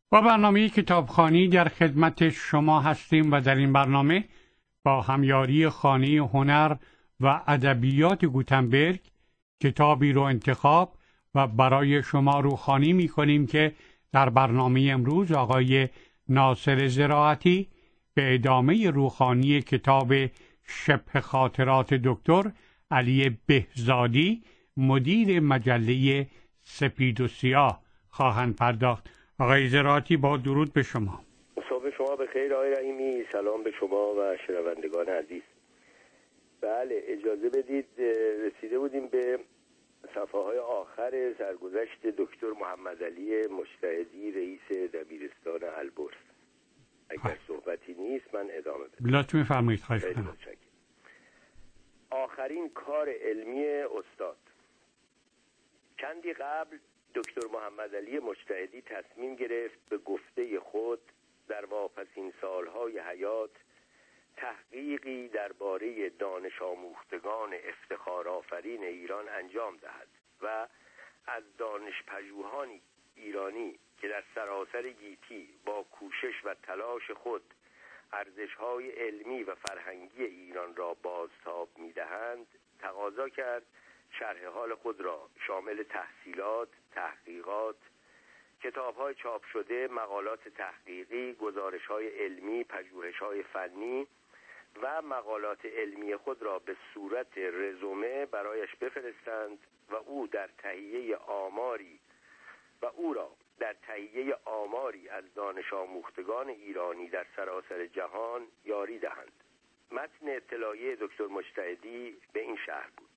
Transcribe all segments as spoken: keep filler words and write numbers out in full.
با برنامه کتابخوانی در خدمت شما هستیم و در این برنامه با همیاری خانه هنر و ادبیات گوتنبرگ کتابی رو انتخاب و برای شما روخوانی می کنیم که در برنامه امروز آقای ناصر زراعتی به ادامه روخوانی کتاب شبه خاطرات دکتر علی بهزادی مدیر مجله سپید و سیاه خواهند پرداخت. آقای زراعتی با درود به شما. صبح شما بخیر آقای رحیمی، سلام به شما و شنوندگان عزیز. بله اجازه بدید رسیده بودیم به صفحه های آخر سرگذشت دکتر محمد علی مجتهدی رئیس دبیرستان البرز. اگر صحبتی نیست من ادامه بدم. لطف می‌فرمایید. خواهش می‌کنم. آخرین کار علمی استاد. چندی قبل دکتر محمد علی مجتهدی تصمیم گرفت به گفته خود در واپسین سالهای حیات تحقیقی درباره دانش آموختگان افتخارآفرین ایران انجام دهد و از دانش پژوهانی ایرانی که در سراسر گیتی با کوشش و تلاش خود ارزش‌های علمی و فرهنگی ایران را بازتاب می‌دهند تقاضا کرد شرح حال خود را شامل تحصیلات، تحقیقات، کتاب‌های چاپ شده، مقالات تحقیقی، گزارش‌های علمی، پژوهش‌های فنی و مقالات علمی خود را به صورت رزومه برایش بفرستند و او در تهیه آماری و او را در تهیه آماری از دانش آموختگان ایرانی در سراسر جهان یاری دهند. متن اطلاعیه دکتر مجتهدی به این شرح بود: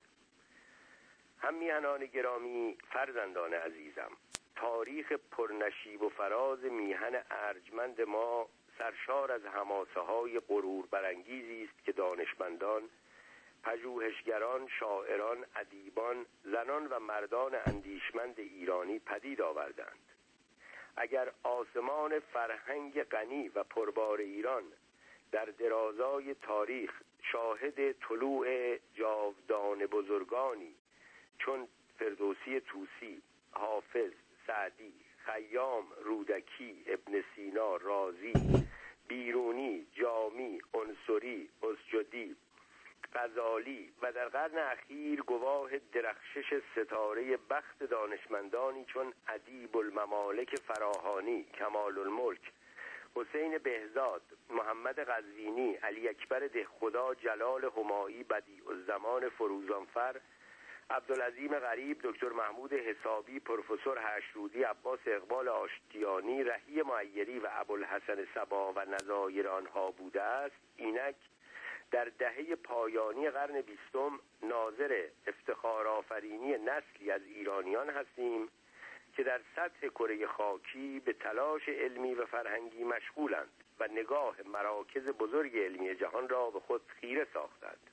همیهنان گرامی، فرزندان عزیزم، تاریخ پرنشیب و فراز میهن ارجمند ما سرشار از حماسه های غرور برانگیزی است که دانشمندان، پژوهشگران، شاعران، ادیبان، زنان و مردان اندیشمند ایرانی پدید آوردند. اگر آسمان فرهنگ غنی و پربار ایران در درازای تاریخ شاهد طلوع جاودان بزرگانی چون فردوسی طوسی، حافظ، سعدی، خیام، رودکی، ابن سینا، رازی، بیرونی، جامی، عنصری، اسجدی، غزالی و در قرن اخیر گواه درخشش ستاره بخت دانشمندانی چون ادیب الممالک فراهانی، کمال الملک، حسین بهزاد، محمد قزوینی، علی اکبر دهخدا، جلال همایی، بدیع الزمان فروزانفر، عبدالعظیم غریب، دکتر محمود حسابی، پروفسور هشرودی، عباس اقبال آشتیانی، رهی معیری و ابوالحسن صبا و نظایر آنها بوده است، اینک در دهه پایانی قرن بیستم ناظر افتخارآفرینی نسلی از ایرانیان هستیم که در سطح کره خاکی به تلاش علمی و فرهنگی مشغولند و نگاه مراکز بزرگ علمی جهان را به خود خیره ساختند.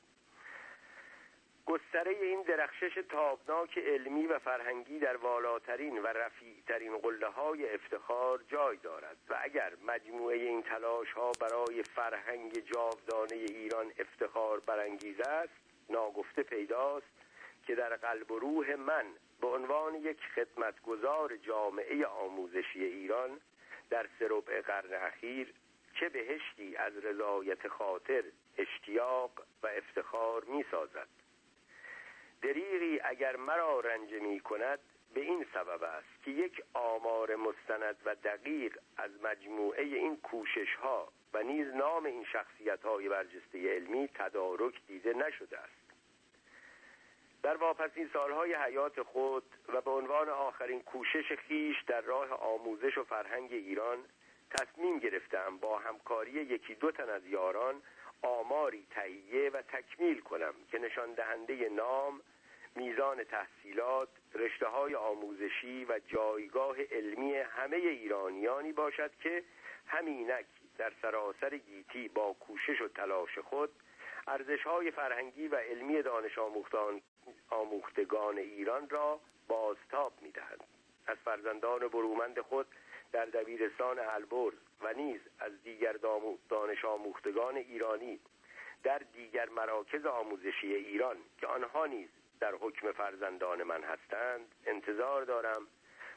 گستره این درخشش تابناک علمی و فرهنگی در والاترین و رفیعترین قله‌های افتخار جای دارد و اگر مجموعه این تلاش‌ها برای فرهنگ جاودانه ایران افتخار برانگیز است، ناگفته پیداست که در قلب و روح من به عنوان یک خدمتگزار جامعه آموزشی ایران در سه ربع قرن اخیر چه بهشتی از رضایت خاطر، اشتیاق و افتخار می‌سازد. دریغی اگر مرا رنج می کند به این سبب است که یک آمار مستند و دقیق از مجموعه این کوشش ها و نیز نام این شخصیت های برجسته علمی تدارک دیده نشده است. در واپسین سالهای حیات خود و به عنوان آخرین کوشش خیش در راه آموزش و فرهنگ ایران تصمیم گرفتم با همکاری یکی دو تن از یاران آماری تهیه و تکمیل کنم که نشان دهنده نام، میزان تحصیلات، رشته‌های آموزشی و جایگاه علمی همه ایرانیانی باشد که همینک در سراسر گیتی با کوشش و تلاش خود ارزش‌های فرهنگی و علمی دانش آموختان آموختگان ایران را بازتاب می‌دهند. از فرزندان برومند خود در دبیرستان البرز و نیز از دیگر دانش آموختگان ایرانی در دیگر مراکز آموزشی ایران که آنها نیز در حکم فرزندان من هستند انتظار دارم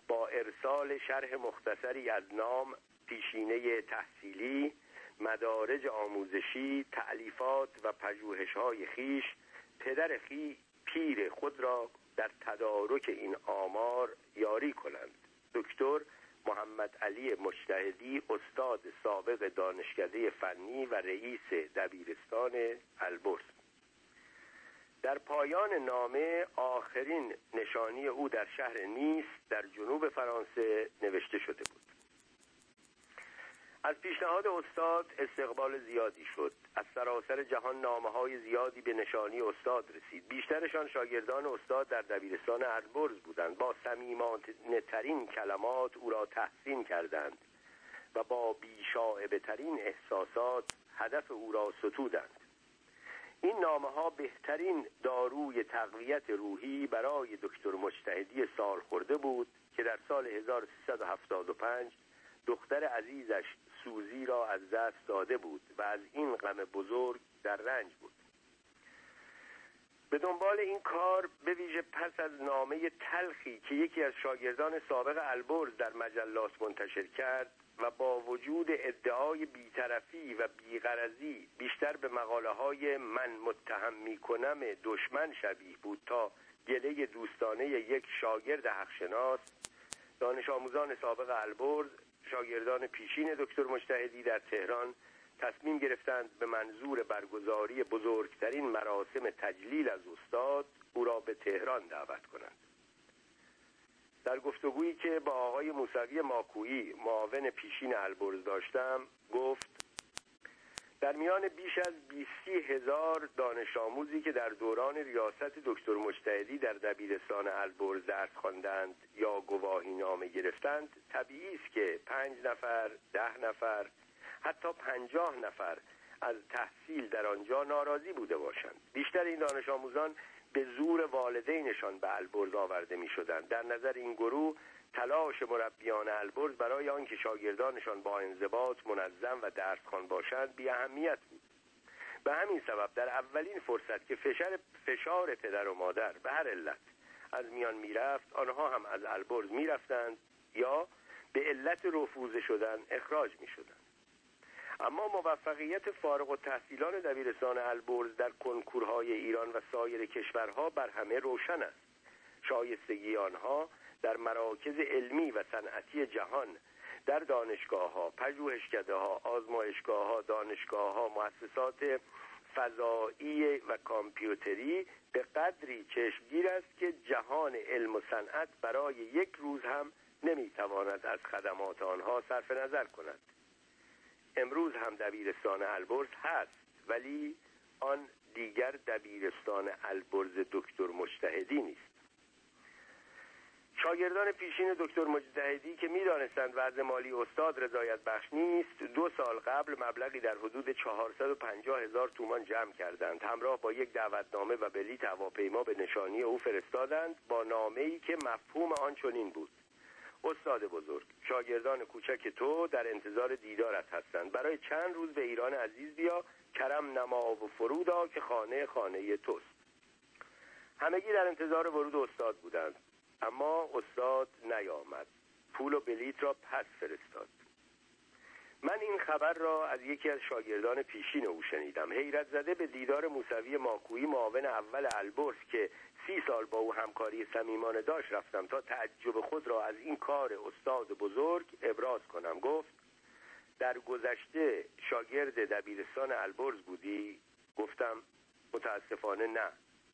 با ارسال شرح مختصری از نام، پیشینه تحصیلی، مدارج آموزشی، تألیفات و پژوهش‌های خویش پدر خی پیر خود را در تدارک این آمار یاری کنند. دکتر محمد علی مجتهدی، استاد سابق دانشکده فنی و رئیس دبیرستان البرز. در پایان نامه آخرین نشانی او در شهر نیس در جنوب فرانسه نوشته شده بود. از پیشنهاد استاد استقبال زیادی شد. از سراسر جهان نامه‌های زیادی به نشانی استاد رسید. بیشترشان شاگردان استاد در دبیرستان البرز بودند. با صمیمانه‌ترین کلمات او را تحسین کردند و با بی‌شائبه‌ترین احساسات هدف او را ستودند. این نامه‌ها بهترین داروی تقویت روحی برای دکتر مجتهدی سالخورده بود که در سال هزار و سیصد و هفتاد و پنج دختر عزیزش سوزی را از دست داده بود و از این غم بزرگ در رنج بود. به دنبال این کار، به ویژه پس از نامه تلخی که یکی از شاگردان سابق البرز در مجلات منتشر کرد و با وجود ادعای بی‌طرفی و بی‌غرضی بیشتر به مقاله‌های من متهم می‌کنم دشمن شبیه بود تا گله دوستانه یک شاگرد حق‌شناس، دانش آموزان سابق البرز، شاگردان پیشین دکتر مجتهدی در تهران تصمیم گرفتند به منظور برگزاری بزرگترین مراسم تجلیل از استاد او را به تهران دعوت کنند. در گفتگویی که با آقای موسوی ماکویی معاون پیشین البرز داشتم گفت در میان بیش از بیست هزار دانش آموزی که در دوران ریاست دکتر مجتهدی در دبیرستان البرز درس خواندند یا گواهی نامه گرفتند، طبیعی است که پنج نفر، ده نفر، حتی پنجاه نفر از تحصیل در آنجا ناراضی بوده باشند. بیشتر این دانش آموزان به زور والدینشان به البرز آورده می شدند. در نظر این گروه تلاش مربیان البرز برای آنکه شاگردانشان با انضباط، منظم و درسخوان باشند بی اهمیت بود. به همین سبب در اولین فرصت که فشار فشار پدر و مادر به هر علت از میان میرفت، آنها هم از البرز میرفتند یا به علت رفوزه شدن اخراج می شدند. اما موفقیت فارغ التحصیلان دبیرستان البرز در کنکورهای ایران و سایر کشورها بر همه روشن است. شایستگی آنها در مراکز علمی و صنعتی جهان، در دانشگاه‌ها، پژوهشکده‌ها، آزمایشگاه‌ها، دانشگاه‌ها، مؤسسات فضایی و کامپیوتری به قدری چشمگیر است که جهان علم و صنعت برای یک روز هم نمی‌تواند از خدمات آنها صرف نظر کند. امروز هم دبیرستان البرز هست، ولی آن دیگر دبیرستان البرز دکتر مجتهدی نیست. شاگردان پیشین دکتر مجتهدی که می‌دانستند وضع مالی استاد رضایت بخش نیست، دو سال قبل مبلغی در حدود چهارصد و پنجاه هزار تومان جمع کردند. همراه با یک دعوتنامه و بلیط هواپیما به نشانی او فرستادند، با نامه‌ای که مفهوم آن چنین بود: استاد بزرگ، شاگردان کوچک تو در انتظار دیدارت هستند. برای چند روز به ایران عزیز بیا، کرم نما و فرودا که خانه خانه توست. همگی در انتظار ورود استاد بودند، اما استاد نیامد. پول و بلیط را پس فرستاد. من این خبر را از یکی از شاگردان پیشین او شنیدم. حیرت زده به دیدار موسوی ماکویی، معاون اول البرز که سی سال با او همکاری صمیمانه داشت، رفتم تا تعجب خود را از این کار استاد بزرگ ابراز کنم. گفت در گذشته شاگرد دبیرستان البرز بودی؟ گفتم متاسفانه نه.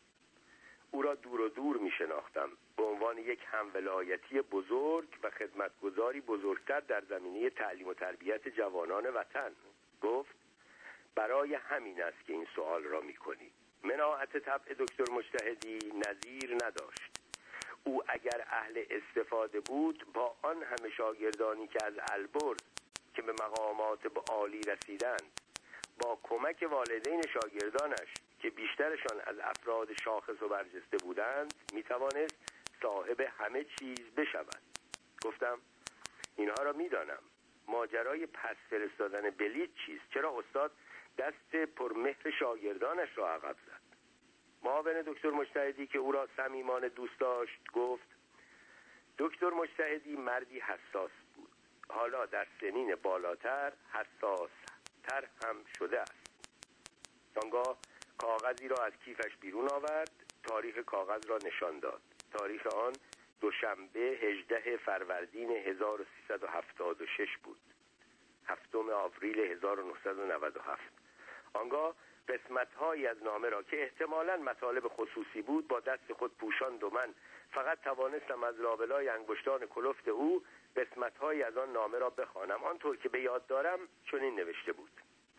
او را دور و دور می شناختم به عنوان یک همولایتی بزرگ و خدمتگزاری بزرگتر در زمینه تعلیم و تربیت جوانان وطن. گفت برای همین است که این سوال را می کنی. مناعت طبع دکتر مجتهدی نظیر نداشت. او اگر اهل استفاده بود، با آن همه شاگردانی که از البرز که به مقامات عالی رسیدند، با کمک والدین شاگردانش که بیشترشان از افراد شاخص و برجسته بودند، میتوانست صاحب همه چیز بشود. گفتم اینها را میدانم. ماجرای پس فرستادن بلیط چیست؟ چرا استاد دست پرمهر شاگردانش را عقب زد؟ معاون دکتر مجتهدی که او را صمیمانه دوست داشت گفت دکتر مجتهدی مردی حساس بود. حالا در سنین بالاتر حساستر هم شده است. آنگاه کاغذی را از کیفش بیرون آورد، تاریخ کاغذ را نشان داد. تاریخ آن دوشنبه هجدهم فروردین هزار و سیصد و هفتاد و شش بود، هفتم آوریل هزار و نهصد و نود و هفت. آنگاه قسمت‌هایی از نامه را که احتمالاً مطالب خصوصی بود با دست خود پوشاند و من فقط توانستم از لابلای انگشتان کلفت او قسمت‌هایی از آن نامه را بخوانم. آنطور که به یاد دارم چنین نوشته بود: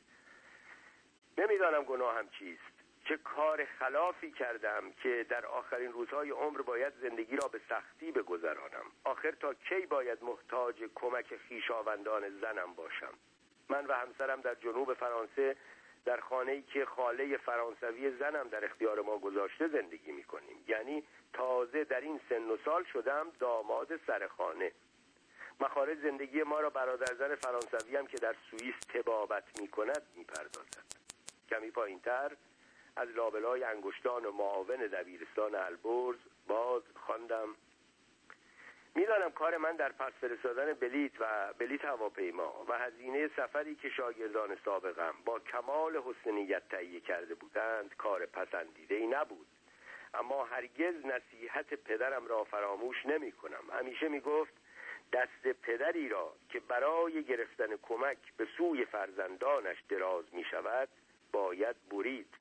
نمیدانم گناهم چیست، چه کار خلافی کردم که در آخرین روزهای عمر باید زندگی را به سختی بگذرانم. آخر تا کی باید محتاج کمک خویشاوندان زنم باشم؟ من و همسرم در جنوب فرانسه در خانه‌ای که خاله فرانسوی زنم در اختیار ما گذاشته زندگی می‌کنیم. یعنی تازه در این سن و سال شدم داماد سرخانه. مخارج زندگی ما را برادر زن فرانسوی هم که در سوئیس طبابت می‌کند می‌پردازد. کمی پایین‌تر از لابلای انگشتان و معاون دبیرستان البرز باز خواندم: میدانم کار من در پس فرستادن بلیط و بلیط هواپیما و هزینه سفری که شاگردان سابقم با کمال حسن نیت تهیه کرده بودند کار پسندیده‌ای نبود، اما هرگز نصیحت پدرم را فراموش نمی کنم. همیشه می گفت دست پدری را که برای گرفتن کمک به سوی فرزندانش دراز می شود باید برید.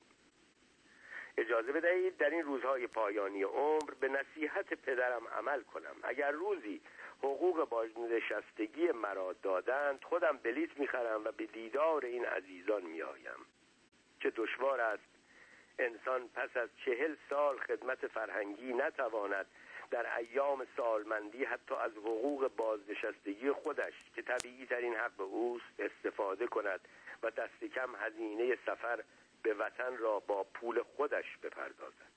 اجازه بدهید در این روزهای پایانی عمر به نصیحت پدرم عمل کنم. اگر روزی حقوق بازنشستگی مرا دادند خودم بلیط می‌خرم و به دیدار این عزیزان می‌آیم. چه دشوار است انسان پس از چهل سال خدمت فرهنگی نتواند در ایام سالمندی حتی از حقوق بازنشستگی خودش که طبیعی ترین حق اوست استفاده کند و دست کم هزینه سفر به وطن را با پول خودش بپردازد.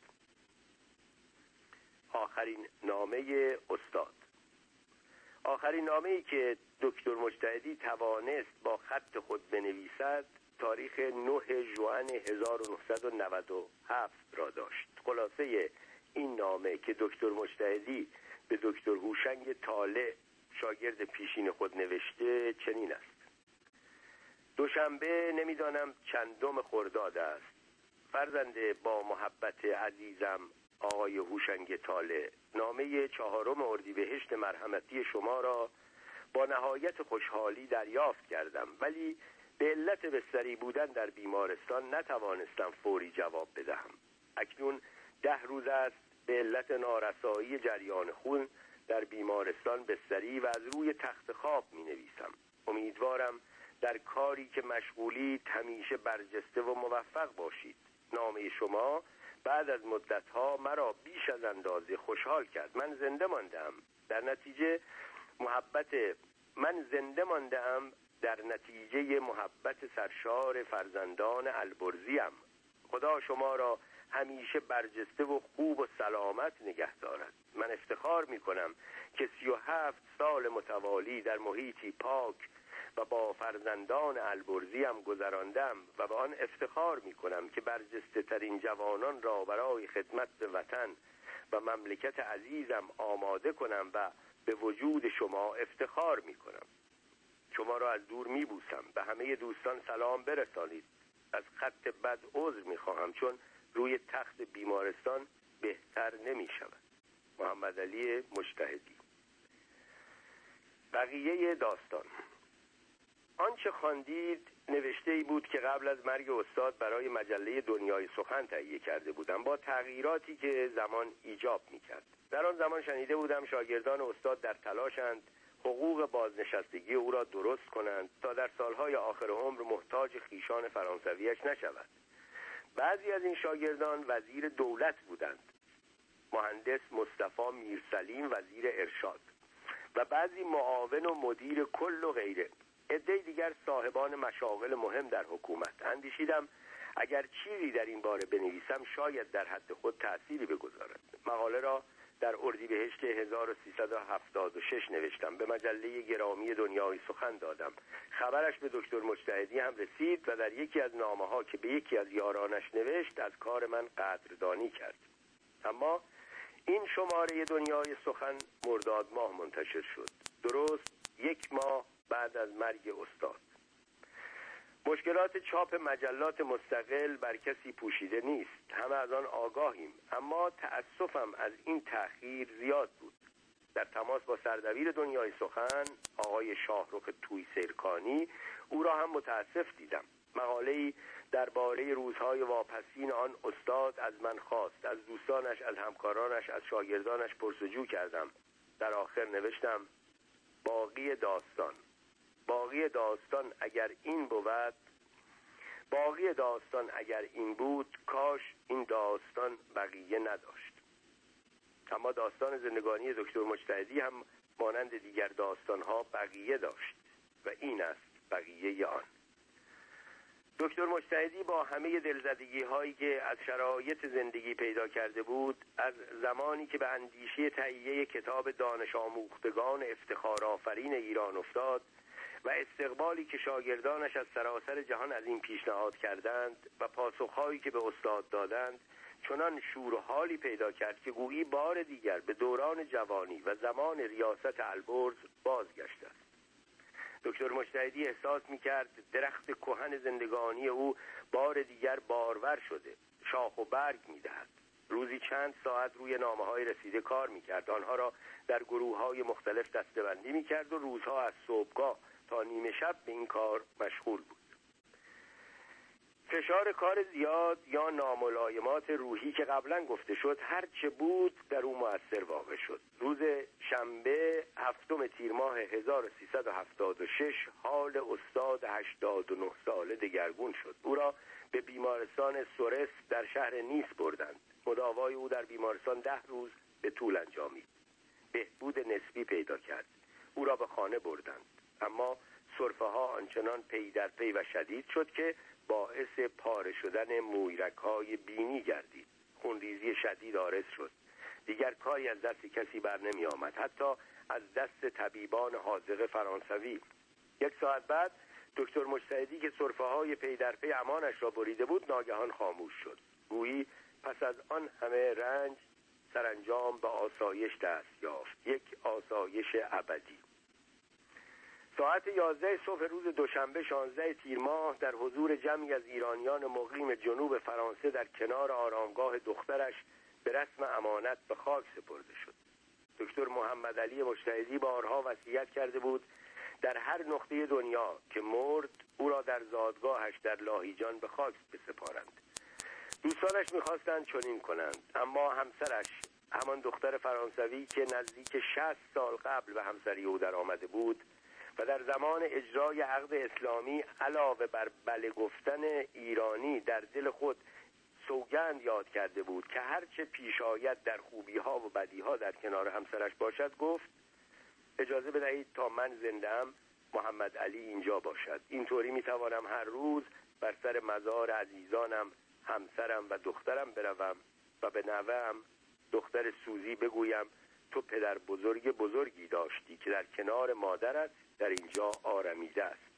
آخرین نامه استاد. آخرین نامه‌ای که دکتر مجتهدی توانست با خط خود بنویسد تاریخ نهم ژوئن هزار و نهصد و نود و هفت را داشت. خلاصه این نامه که دکتر مجتهدی به دکتر هوشنگ طالع شاگرد پیشین خود نوشته چنین است: دوشنبه نمیدانم چندم خرداد است. فرزند با محبت عزیزم آقای هوشنگ طالع، نامه چهارم اردیبهشت مرحمتی شما را با نهایت خوشحالی دریافت کردم، ولی به علت بستری بودن در بیمارستان نتوانستم فوری جواب بدهم. اکنون ده روز است به علت نارسایی جریان خون در بیمارستان بستری و از روی تخت خواب می نویسم. امیدوارم در کاری که مشغولید همیشه برجسته و موفق باشید. نامه شما بعد از مدتها مرا بیش از اندازه خوشحال کرد. من زنده ماندم در نتیجه محبت من زنده ماندم در نتیجه محبت سرشار فرزندان البرزیم. خدا شما را همیشه برجسته و خوب و سلامت نگه دارد. من افتخار می کنم که سی و هفت سال متوالی در محیطی پاک و با فرزندان البرزیم گذراندم و به آن افتخار می کنم که برجسته ترین جوانان را برای خدمت به وطن و مملکت عزیزم آماده کنم و به وجود شما افتخار می کنم. شما را از دور می بوسم. به همه دوستان سلام برسانید. از خط بد عذر می خواهم چون روی تخت بیمارستان بهتر نمی شود. محمد علی مجتهدی. بقیه داستان. آنچه خواندید نوشته ای بود که قبل از مرگ استاد برای مجله دنیای سخن تهیه کرده بودم با تغییراتی که زمان ایجاب می‌کرد. در آن زمان شنیده بودم شاگردان استاد در تلاشند حقوق بازنشستگی او را درست کنند تا در سالهای آخر عمر محتاج خویشان فرانسویش نشود. بعضی از این شاگردان وزیر دولت بودند، مهندس مصطفی میرسلیم وزیر ارشاد و بعضی معاون و مدیر کل و غیره. عده دیگر صاحبان مشاغل مهم در حکومت. اندیشیدم اگر چیزی در این باره بنویسم شاید در حد خود تأثیری بگذارد. مقاله را در اردیبهشت هزار و سیصد و هفتاد و شش نوشتم، به مجله گرامی دنیای سخن دادم. خبرش به دکتر مجتهدی هم رسید و در یکی از نامه‌ها که به یکی از یارانش نوشت از کار من قدردانی کرد. اما این شماره دنیای سخن مرداد ماه منتشر شد، درست یک ماه بعد از مرگ استاد. مشکلات چاپ مجلات مستقل بر کسی پوشیده نیست، همه از آن آگاهیم، اما تأسفم از این تأخیر زیاد بود. در تماس با سردبیر دنیای سخن آقای شاهرخ تویسرکانی او را هم متاسف دیدم. مقاله‌ای درباره روزهای واپسین آن استاد از من خواست. از دوستانش، از همکارانش، از شاگردانش پرسجو کردم. در آخر نوشتم باقی داستان باقی داستان اگر این بود باقی داستان اگر این بود کاش این داستان بقیه نداشت. اما داستان زندگانی دکتر مجتهدی هم مانند دیگر داستانها بقیه داشت و این است بقیه آن. دکتر مجتهدی با همه دلزدگی هایی که از شرایط زندگی پیدا کرده بود، از زمانی که به اندیشه تهیه کتاب دانش آموختگان افتخار آفرین ایران افتاد و استقبالی که شاگردانش از سراسر جهان از این پیشنهاد کردند و پاسخهایی که به استاد دادند، چنان شور و حالی پیدا کرد که گویی بار دیگر به دوران جوانی و زمان ریاست البرز بازگشت است. دکتر مجتهدی احساس می‌کرد درخت کهن زندگانی او بار دیگر بارور شده، شاخ و برگ می‌دهد. روزی چند ساعت روی نامه‌های رسیده کار می‌کرد، آنها را در گروه‌های مختلف دسته‌بندی می‌کرد و روزها از صبحگاه تا نیمه شب به این کار مشغول بود. فشار کار زیاد یا ناملایمات روحی که قبلا گفته شد هر چه بود در او مؤثر واقع شد. روز شنبه هفتم تیر ماه هزار و سیصد و هفتاد و شش حال استاد هشتاد و نه ساله دگرگون شد. او را به بیمارستان سورس در شهر نیس بردند. مداوای او در بیمارستان ده روز به طول انجامید. بهبود نسبی پیدا کرد. او را به خانه بردند، اما سرفه ها آنچنان پی در پی و شدید شد که باعث پاره شدن مویرک‌های بینی گردید. خونریزی شدید عارض شد. دیگر کاری از دست کسی بر نمی آمد، حتی از دست طبیبان حاذق فرانسوی. یک ساعت بعد دکتر مجتهدی که سرفه های پی در پی امانش را بریده بود ناگهان خاموش شد. گویی پس از آن همه رنج سرانجام به آسایش دست یافت، یک آسایش ابدی. ساعت یازده صبح روز دوشنبه شانزده تیر ماه در حضور جمعی از ایرانیان مقیم جنوب فرانسه در کنار آرامگاه دخترش به رسم امانت به خاک سپرده شد. دکتر محمد علی مجتهدی بارها وصیت کرده بود در هر نقطه دنیا که مرد او را در زادگاهش در لاهیجان به خاک بسپارند. دوستانش می‌خواستند چنین کنند، اما همسرش، همان دختر فرانسوی که نزدیک شصت سال قبل به همسری او در آمده بود و در زمان اجرای عقد اسلامی علاوه بر بله گفتن ایرانی در دل خود سوگند یاد کرده بود که هرچه پیش آید در خوبی ها و بدی ها در کنار همسرش باشد، گفت اجازه بدهید تا من زنده‌ام محمد علی اینجا باشد. اینطوری میتوانم هر روز بر سر مزار عزیزانم، همسرم و دخترم بروم و به نوه‌ام دختر سوزی بگویم تو پدر بزرگ بزرگی داشتی که در کنار مادرت در اینجا آرمیده است.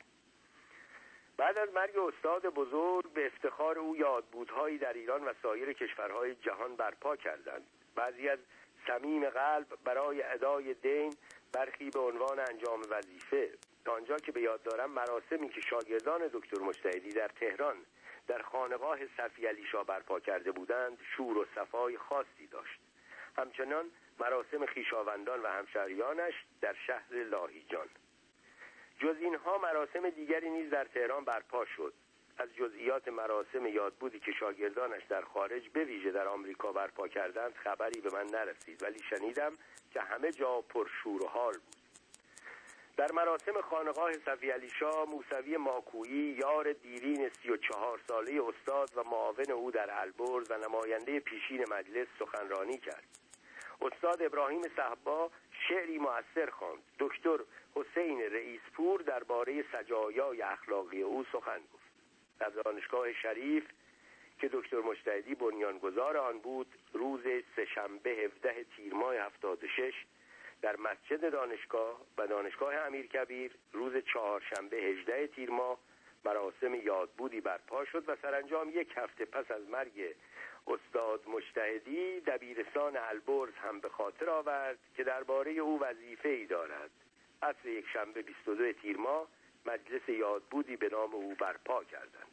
بعد از مرگ استاد بزرگ به افتخار او یادبودهایی در ایران و سایر کشورهای جهان برپا کردند. بعضی از صمیم قلب برای ادای دین، برخی به عنوان انجام وظیفه. تا آنجا که به یاد دارم مراسمی که شاگردان دکتر مجتهدی در تهران در خانقاه صفی علی شاه برپا کرده بودند شور و صفای خاصی داشت. همچنان مراسم خویشاوندان و همشهریانش در شهر لاهیجان. جز اینها مراسم دیگری نیز در تهران برپا شد. از جزئیات مراسم یادبودی که شاگردانش در خارج به ویژه در آمریکا برپا کردند خبری به من نرسید، ولی شنیدم که همه جا پر شور و حال بود. در مراسم خانقاه صفی علی شاه موسوی ماکویی یار دیرین سی و چهار ساله استاد و معاون او در البرز و نماینده پیشین مجلس سخنرانی کرد. استاد ابراهیم صهبا شعری مؤثر خواند. دکتر حسین رئیسپور درباره سجایای اخلاقی او سخن گفت. در دانشگاه شریف که دکتر مجتهدی بنیانگذار آن بود، روز سه‌شنبه هفدهم تیر ماه هفتاد و شش در مسجد دانشگاه و دانشگاه امیرکبیر، روز چهارشنبه هجدهم تیر ماه مراسم یادبودی برپا شد و سرانجام یک هفته پس از مرگ استاد مجتهدی دبیرستان البرز هم به خاطر آورد که درباره او وظیفه‌ای دارد. عصر یک شنبه بیست و دو تیر ماه مجلس یادبودی به نام او برپا کردند.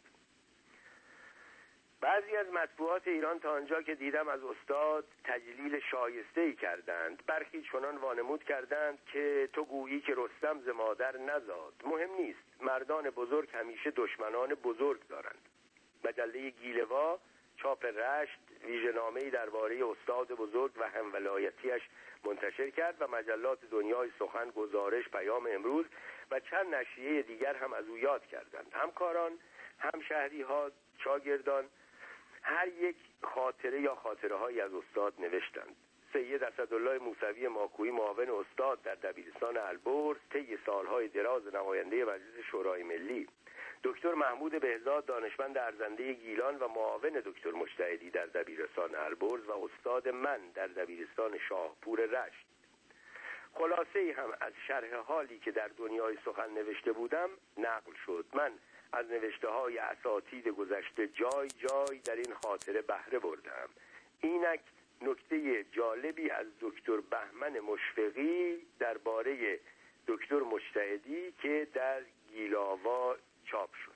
بعضی از مطبوعات ایران تا آنجا که دیدم از استاد تجلیل شایسته‌ای کردند. برخی چنان وانمود کردند که تو گویی که رستم ز مادر نزاد. مهم نیست، مردان بزرگ همیشه دشمنان بزرگ دارند. مجله گیلوا چاپ رشت ویژه‌نامه‌ای درباره استاد بزرگ و همولایتیش منتشر کرد و مجلات دنیای سخن، گزارش، پیام امروز و چند نشریه دیگر هم از او یاد کردند. همکاران، همشهری‌ها، شاگردان هر یک خاطره یا خاطره‌هایی از استاد نوشتند. سید اسدالله موسوی ماکویی معاون استاد در دبیرستان البرز طی سالهای دراز نماینده مجلس شورای ملی، دکتر محمود بهزاد دانشمند ارزنده گیلان و معاون دکتر مجتهدی در دبیرستان البرز و استاد من در دبیرستان شاهپور رشت. خلاصه ای هم از شرح حالی که در دنیای سخن نوشته بودم نقل شد. من از نوشته های اساتید گذشته جای جای در این خاطره بهره بردم. اینک نکته جالبی از دکتر بهمن مشفقی درباره دکتر مجتهدی که در گیلاوا چاپ شد.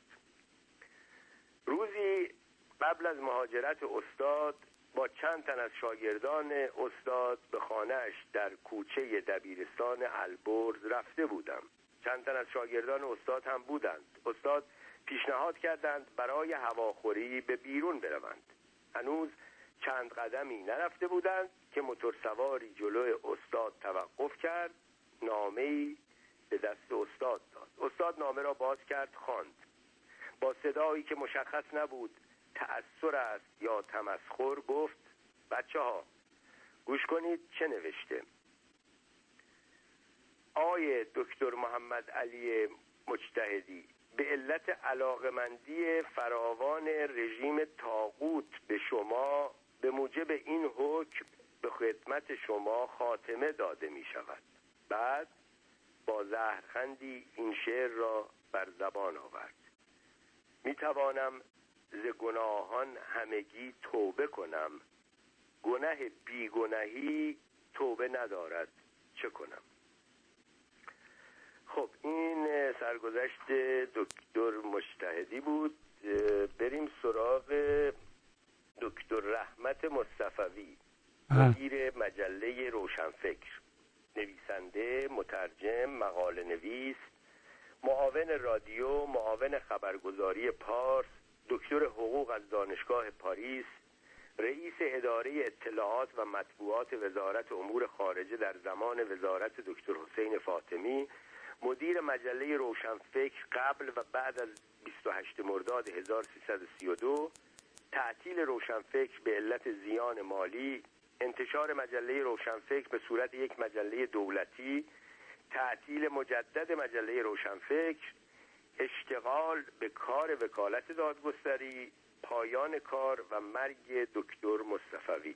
روزی قبل از مهاجرت استاد با چند تن از شاگردان استاد به خانه‌اش در کوچه دبیرستان البرز رفته بودم. چند تن از شاگردان استاد هم بودند. استاد پیشنهاد کردند برای هواخوری به بیرون بروند. هنوز چند قدمی نرفته بودند که موتورسواری جلوی استاد توقف کرد، نامه‌ای به دست استاد داد. استاد نامه را باز کرد، خواند. با صدایی که مشخص نبود تأثر است یا تمسخر گفت: بچه ها گوش کنید چه نوشته. آقای دکتر محمد علی مجتهدی، به علت علاقمندی فراوان رژیم طاغوت به شما به موجب این حکم به خدمت شما خاتمه داده می شود. بعد با زهرخندی این شعر را بر زبان آورد: می توانم ز گناهان همگی توبه کنم، گناه بیگناهی توبه ندارد، چه کنم؟ خب این سرگذشت دکتر مجتهدی بود. بریم سراغ دکتر رحمت مصطفوی، مدیر مجله روشنفکر، نویسنده، مترجم، مقاله نویس، معاون رادیو، معاون خبرگزاری پارس، دکتر حقوق از دانشگاه پاریس، رئیس اداره اطلاعات و مطبوعات وزارت امور خارجه در زمان وزارت دکتر حسین فاطمی، مدیر مجله روشنفکر قبل و بعد از بیست و هشتم مرداد هزار و سیصد و سی و دو، تعطیل روشنفکر به علت زیان مالی، انتشار مجله روشنفکر به صورت یک مجله دولتی، تعطیل مجدد مجله روشنفکر، اشتغال به کار وکالت دادگستری، پایان کار و مرگ دکتر مصطفوی.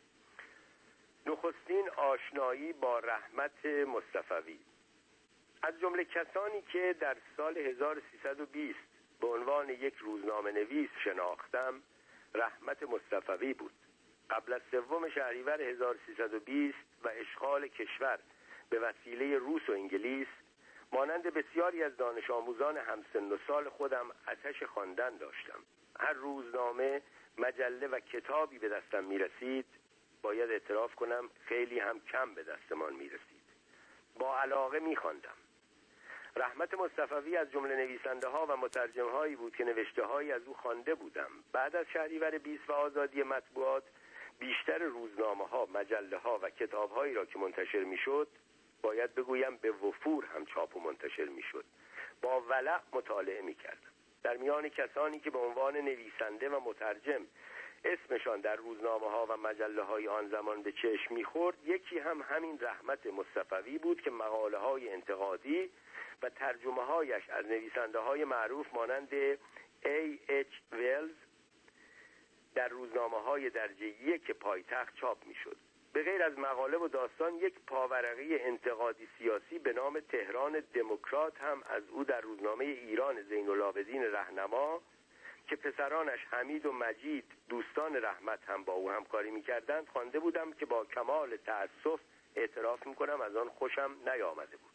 نخستین آشنایی با رحمت مصطفوی. از جمله کسانی که در سال هزار و سیصد و بیست به عنوان یک روزنامه نویس شناختم رحمت مصطفوی بود. قبل از سوم شهریور هزار و سیصد و بیست و اشغال کشور به وسیله روس و انگلیس، مانند بسیاری از دانش آموزان همسن و سال خودم آتش خواندن داشتم. هر روزنامه، مجله و کتابی به دستم می رسید، باید اعتراف کنم خیلی هم کم به دستمان می رسید. با علاقه می خواندم. رحمت مصطفوی از جمله نویسنده ها و مترجم هایی بود که نوشته هایی از او خوانده بودم. بعد از شهریور بیست و آزادی مطبوعات، بیشتر روزنامه ها، مجله ها و کتاب هایی را که منتشر می شد، باید بگویم به وفور هم چاپ و منتشر می شد، با ولع مطالعه می کردم. در میان کسانی که به عنوان نویسنده و مترجم اسمشان در روزنامه ها و مجله های آن زمان به چشم می خورد، یکی هم همین رحمت مصطفوی بود که مقاله های انتقادی و ترجمه هایش از نویسنده های معروف مانند ای اچ ویلز در روزنامه های درجه یک پایتخت چاپ می شد. به غیر از مقاله و داستان یک پاورقی انتقادی سیاسی به نام تهران دموکرات هم از او در روزنامه ایران زین العابدین رهنما که پسرانش حمید و مجید دوستان رحمت هم با او همکاری می‌کردند خوانده بودم که با کمال تأسف اعتراف می‌کنم از آن خوشم نیامده بود.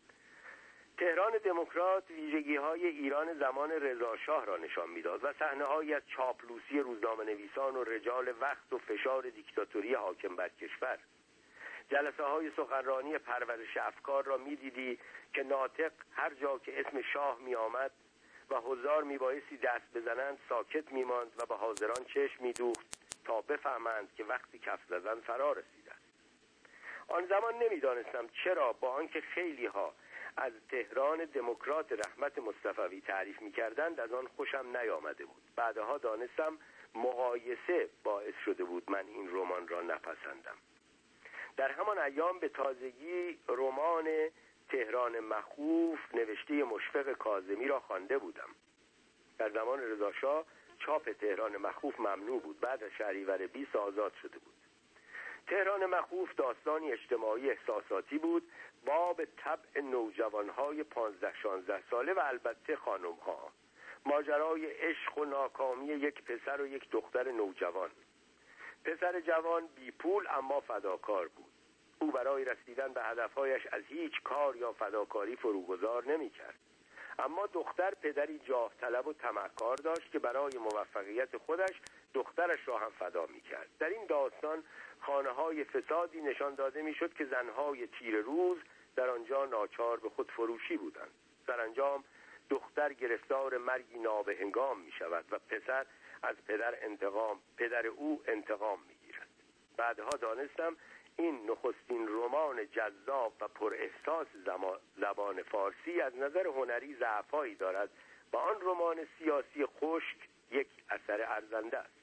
تهران دموکرات ویژگی‌های ایران زمان رضا شاه را نشان می‌داد و صحنه‌هایی از چاپلوسی روزنامه‌نویسان و رجال وقت و فشار دیکتاتوری حاکم بر کشور. جلسه‌های سخنرانی پرورش افکار را می‌دیدی که ناطق هر جا که اسم شاه می‌آمد و حضار میبایستی دست بزنند ساکت میماند و به حاضران چشم میدوخت تا بفهمند که وقتی کف زدن فرا رسیدند. آن زمان نمیدانستم چرا با آنکه خیلی ها از تهران دموکرات رحمت مصطفوی تعریف میکردند از آن خوشم نیامده بود. بعدها دانستم مقایسه باعث شده بود من این رمان را نپسندم. در همان ایام به تازگی رمان تهران مخوف نوشته مشفق کاظمی را خوانده بودم. در زمان رضا شاه چاپ تهران مخوف ممنوع بود، بعد از شهریور بیست آزاد شده بود. تهران مخوف داستانی اجتماعی احساساتی بود با به طبع نوجوانهای پانزده شانزده ساله و البته خانمها. ماجرای عشق و ناکامی یک پسر و یک دختر نوجوان. پسر جوان بی پول اما فداکار بود. او برای رسیدن به هدفهایش از هیچ کار یا فداکاری فروگذار نمی کرد. اما دختر پدری جاه طلب و طمعکار داشت که برای موفقیت خودش دخترش را هم فدا می کرد. در این داستان خانه های فسادی نشان داده می شد که زنهای تیر روز در آنجا ناچار به خود فروشی بودند. سرانجام دختر گرفتار مرگی نابهنگام می شود و پسر از پدر انتقام پدر او انتقام می گیرد. بعدها دانستم این نخستین رمان جذاب و پر احساس زبان فارسی از نظر هنری ضعفایی دارد و آن رمان سیاسی خشک یک اثر ارزنده است.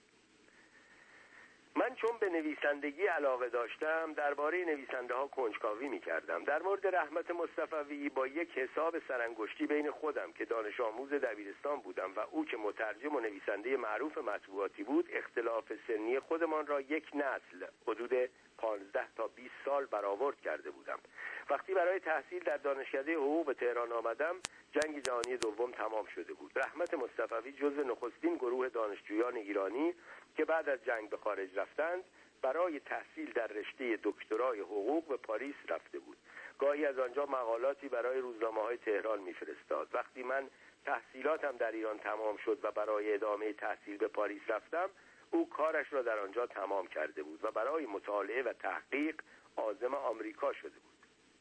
من چون به نویسندگی علاقه داشتم درباره نویسنده ها کنجکاوی می کردم. در مورد رحمت مصطفوی با یک حساب سرانگشتی بین خودم که دانش آموز دبیرستان بودم و او که مترجم و نویسنده معروف مطبوعاتی بود اختلاف سنی خودمان را یک نسل حدود پانزده تا بیست سال برآورد کرده بودم. وقتی برای تحصیل در دانشکده حقوق به تهران آمدم جنگ جهانی دوم تمام شده بود. رحمت مصطفوی جزو نخستین گروه دانشجویان ایرانی که بعد از جنگ به خارج رفتند برای تحصیل در رشته دکترای حقوق به پاریس رفته بود. گاهی از آنجا مقالاتی برای روزنامه‌های تهران می‌فرستاد. وقتی من تحصیلاتم در ایران تمام شد و برای ادامه تحصیل به پاریس رفتم او کارش را در آنجا تمام کرده بود و برای مطالعه و تحقیق عازم آمریکا شده بود.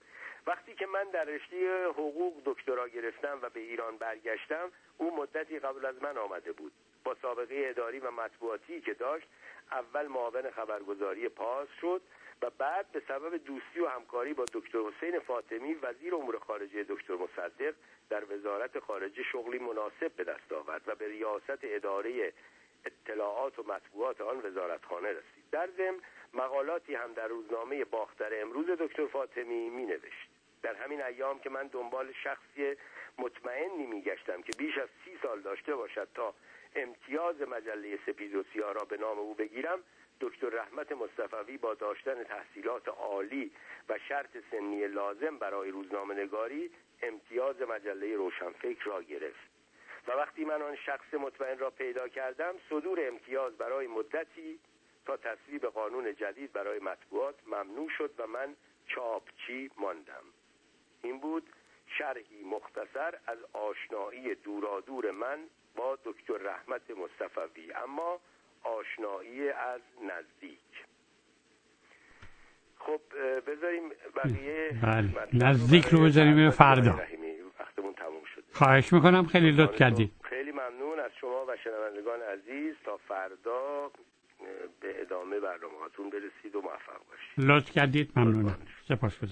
وقتی که من در رشته حقوق دکترا گرفتم و به ایران برگشتم او مدتی قبل از من آمده بود. با سابقه اداری و مطبوعاتی که داشت اول معاون خبرگزاری پاس شد و بعد به سبب دوستی و همکاری با دکتر حسین فاطمی وزیر امور خارجه دکتر مصدق در وزارت خارجه شغلی مناسب به دست آورد و به ریاست اداره اطلاعات و مطبوعات آن وزارتخانه رسید. در ضمن مقالاتی هم در روزنامه باختر امروز دکتر فاطمی می نوشت. در همین ایام که من دنبال شخصی مطمئنی می گشتم که بیش از سی سال داشته باشد تا امتیاز مجله سپید و سیاه را به نام او بگیرم دکتر رحمت مصطفوی با داشتن تحصیلات عالی و شرط سنی لازم برای روزنامه نگاری امتیاز مجله روشنفکر را گرفت و وقتی من آن شخص مطمئن را پیدا کردم صدور امتیاز برای مدتی تا تصویب قانون جدید برای مطبوعات ممنوع شد و من چاپچی ماندم. این بود شرحی مختصر از آشنایی دورادور من با دکتر رحمت مصطفوی، اما آشنایی از نزدیک. خب بذاریم بقیه نزدیک رو بذاریم فردا. وقتمون تموم شد. خواهش میکنم، خیلی لطف کردید. خیلی ممنون از شما و شنوندگان عزیز. تا فردا به ادامه برنامه‌هاتون برسید و موفق باشید. لطف کردید، ممنونم. سپاسگزارم.